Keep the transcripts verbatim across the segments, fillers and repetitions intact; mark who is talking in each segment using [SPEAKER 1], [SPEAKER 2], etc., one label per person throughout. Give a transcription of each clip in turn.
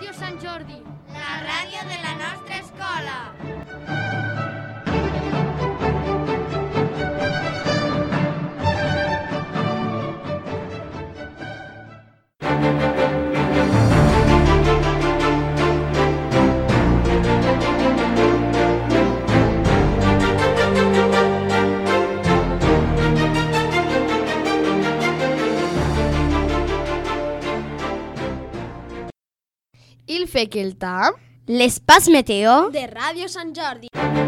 [SPEAKER 1] Ràdio Sant Jordi,
[SPEAKER 2] la ràdio de la nostra escola.
[SPEAKER 1] Il fait quel temps?
[SPEAKER 3] L'espace météo
[SPEAKER 1] de Ràdio Sant Jordi.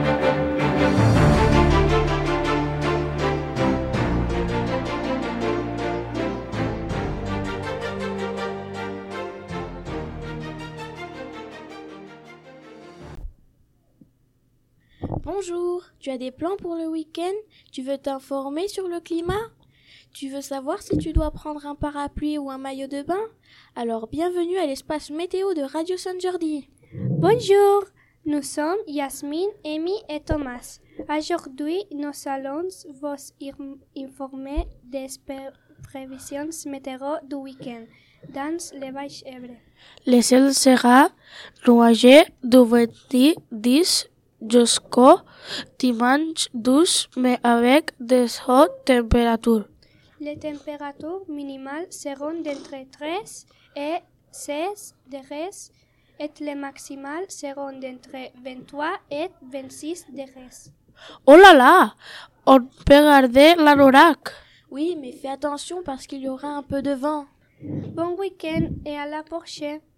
[SPEAKER 4] Bonjour, tu as des plans pour le week-end? Tu veux t'informer sur le climat? Tu veux savoir si tu dois prendre un parapluie ou un maillot de bain? Alors bienvenue à l'espace météo de Radio Sant Jordi.
[SPEAKER 5] Bonjour, nous sommes Yasmine, Amy et Thomas. Aujourd'hui, nous allons vous informer des prévisions météo du week-end dans les Baix-Ebre.
[SPEAKER 6] Le ciel sera nuageux du vingt-dix jusqu'au dimanche douze, mais avec des hautes températures.
[SPEAKER 5] Les températures minimales seront d'entre treize et seize degrés et les maximales seront d'entre vingt-trois et vingt-six degrés.
[SPEAKER 6] Oh là là, on peut garder l'anorak.
[SPEAKER 4] Oui, mais fais attention parce qu'il y aura un peu de vent.
[SPEAKER 5] Bon week-end et à la prochaine.